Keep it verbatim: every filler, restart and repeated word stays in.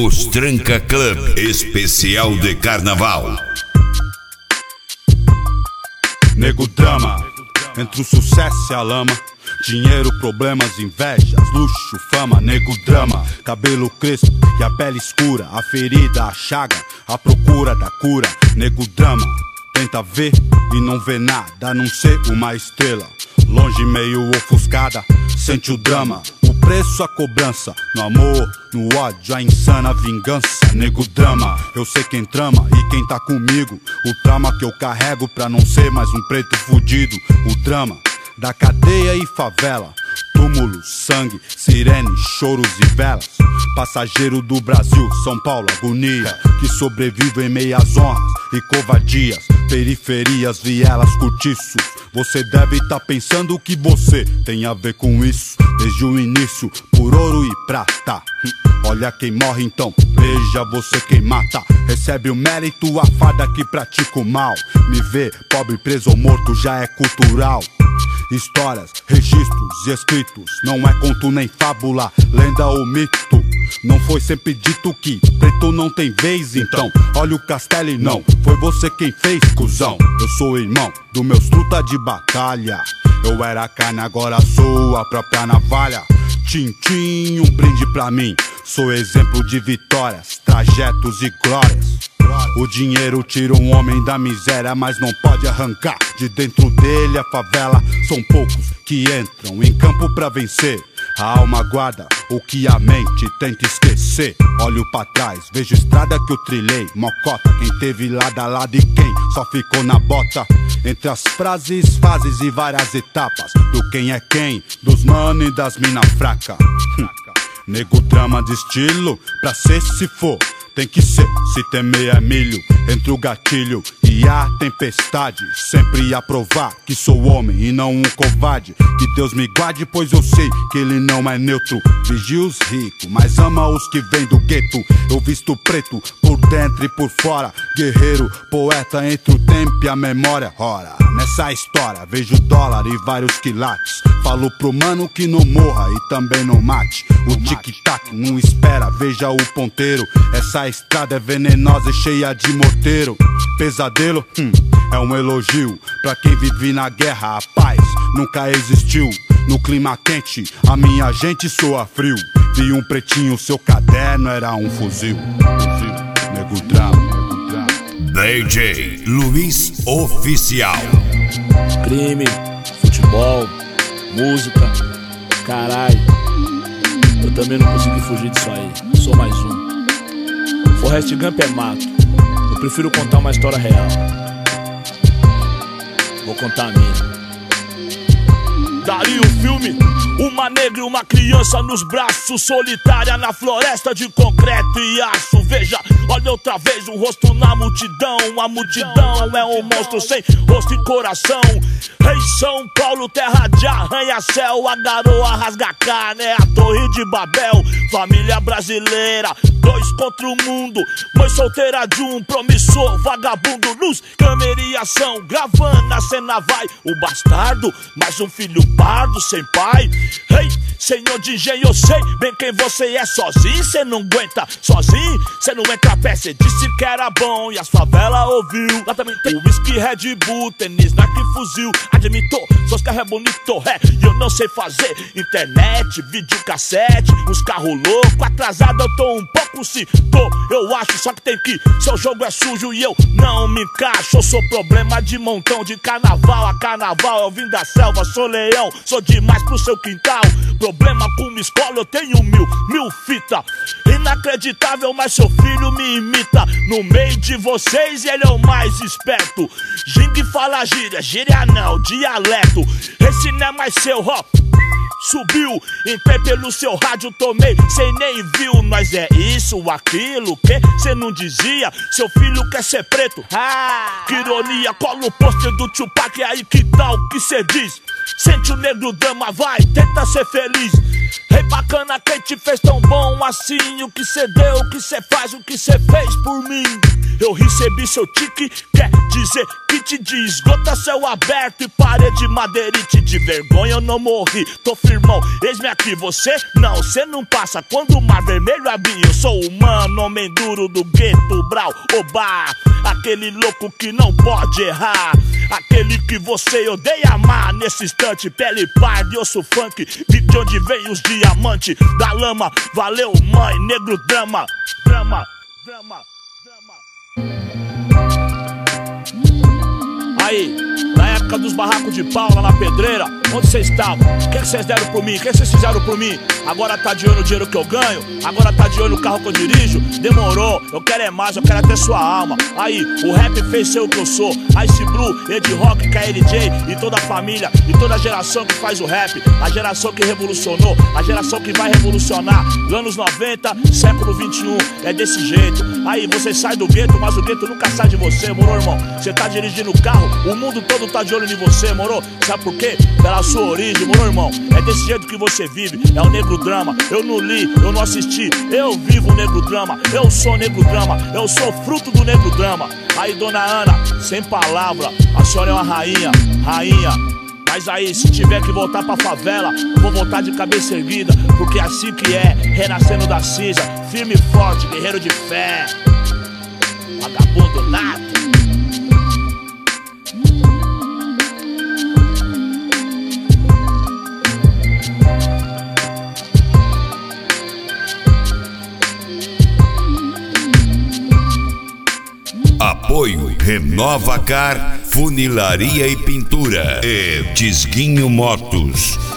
Os Tranca Club especial de carnaval. Nego drama, entre o sucesso e a lama. Dinheiro, problemas, invejas, luxo, fama. Nego drama, cabelo crespo e a pele escura. A ferida, a chaga, a procura da cura. Nego drama, tenta ver e não vê nada, a não ser uma estrela longe, meio ofuscada. Sente o drama, o preço, a cobrança. No amor, no ódio, a insana vingança. Nego drama, eu sei quem trama e quem tá comigo. O trauma que eu carrego pra não ser mais um preto fudido. O drama da cadeia e favela. Túmulos, sangue, sirene, choros e velas. Passageiro do Brasil, São Paulo, agonia. Que sobrevive em meias honras e covardias. Periferias, vielas, cortiços. Você deve tá pensando que você tem a ver com isso. Desde o início, por ouro e prata. Olha quem morre então, veja você quem mata. Recebe o mérito, a farda que pratica o mal. Me ver pobre, preso ou morto já é cultural. Histórias, registros e escritos, não é conto nem fábula, lenda ou mito. Não foi sempre dito que preto não tem vez, então olha o castelo e não foi você quem fez, cuzão. Eu sou irmão do meus truta de batalha. Eu era carne, agora sou a própria navalha. Tintim, um brinde pra mim. Sou exemplo de vitórias, trajetos e glórias. O dinheiro tira um homem da miséria, mas não pode arrancar de dentro dele a favela. São poucos que entram em campo pra vencer. A alma guarda o que a mente tenta esquecer. Olho pra trás, vejo estrada que eu trilhei. Mocota, quem teve lado a lado e quem só ficou na bota. Entre as frases, fases e várias etapas. Do quem é quem, dos mano e das mina fraca. Hum. Nego drama de estilo, pra ser se for. Tem que ser, se temer é milho. Entre o gatilho e a tempestade, sempre a provar que sou homem e não um covarde. Que Deus me guarde, pois eu sei que ele não é neutro. Vigia os ricos, mas ama os que vêm do gueto. Eu visto preto, por dentro e por fora. Guerreiro, poeta entre o tempo e a memória. Ora, nessa história vejo dólar e vários quilates. Falo pro mano que não morra e também não mate. O tic-tac não espera, veja o ponteiro. Essa estrada é venenosa e cheia de morteiro. Pesadelo, hum, é um elogio pra quem vive na guerra. A paz nunca existiu. No clima quente, a minha gente soa frio. Vi um pretinho, seu caderno era um fuzil. Fuzil, nego drama. D J Luiz Oficial. Crime, futebol, música, caralho. Eu também não consegui fugir disso aí, sou mais um. Forrest Gump é mato, eu prefiro contar uma história real. Vou contar a minha. Daria o filme, uma negra e uma criança nos braços, solitária na floresta de concreto e aço. Veja, olha outra vez o rosto na multidão. A multidão é um monstro sem rosto e coração. Rei São Paulo, terra de arranha-céu. A garoa rasga carne, é a torre de Babel. Família brasileira, dois contra o mundo. Mãe solteira de um promissor vagabundo. Luz, câmera e ação, gravando a cena vai. O bastardo, mais um filho pardo sem pai. Ei, senhor de engenho, eu sei bem quem você é. Sozinho cê não aguenta, sozinho cê não entra a pé. Cê disse que era bom e as favelas ouviu. Lá também tem whisky, Red Bull, tênis, Nike, fuzil. Admitou, seus carros é bonito, é. E eu não sei fazer internet, videocassete, uns carros loucos. Atrasado eu tô um pouco, se tô, eu acho. Só que tem que, seu jogo é sujo e eu não me encaixo. Eu sou problema de montão, de carnaval a carnaval. Eu vim da selva, sou leão, sou demais pro seu quintal. Problema com uma escola, eu tenho mil, mil fita. Inacreditável, mas seu filho me imita. No meio de vocês ele é o mais esperto. Gingue fala gíria, gíria não, dialeto. Esse não é mais seu, ó. Subiu, entrei pelo seu rádio, tomei, cê nem viu. Nós é isso, aquilo, que cê não dizia. Seu filho quer ser preto, ah, que ironia. Cola o pôster do Tupac, aí que tal que cê diz? Sente o negro drama, vai, tenta ser feliz. Rei bacana, quem te fez tão bom assim? O que cê deu, o que cê faz, o que cê fez por mim? eu recebi seu tique, quer dizer que te diz gota céu aberto e parede madeirite. De vergonha eu não morri, tô firmão, eis-me aqui. Você não, cê não passa quando o mar vermelho abrir. Eu sou humano, homem duro do gueto, brau, obá, aquele louco que não pode errar, aquele que você odeia amar. Nesse instante, pele parda e osso funk, de onde vem os diamantes da lama. Valeu mãe, negro drama, drama, drama, drama. Aí, na época dos barracos de pau lá na pedreira, onde vocês estavam? O que vocês deram por mim? O que vocês fizeram por mim? Agora tá de olho no dinheiro que eu ganho? Agora tá de olho no carro que eu dirijo? Demorou, eu quero é mais, eu quero até sua alma. Aí, o rap fez ser o que eu sou. Ice Blue, Ed Rock, K L J e toda a família e toda a geração que faz o rap. A geração que revolucionou, a geração que vai revolucionar. Anos noventa, século vinte e um, é desse jeito. Aí, você sai do gueto, mas o gueto nunca sai de você, moro, irmão? Você tá dirigindo o carro, o mundo todo tá de olho em você, moro? Sabe por quê? Pela sua origem, moro, irmão? É desse jeito que você vive, é o negro drama. Eu não li, eu não assisti, eu vivo o negro drama. Eu sou negro drama, eu sou fruto do negro drama. Aí, dona Ana, sem palavra, a senhora é uma rainha, rainha. Mas aí, se tiver que voltar pra favela, vou voltar de cabeça erguida, porque é assim que é, renascendo da cinza, firme e forte, guerreiro de fé, vagabundo nato. Apoio Renova Car, Funilaria e Pintura e Tisguinho Motos.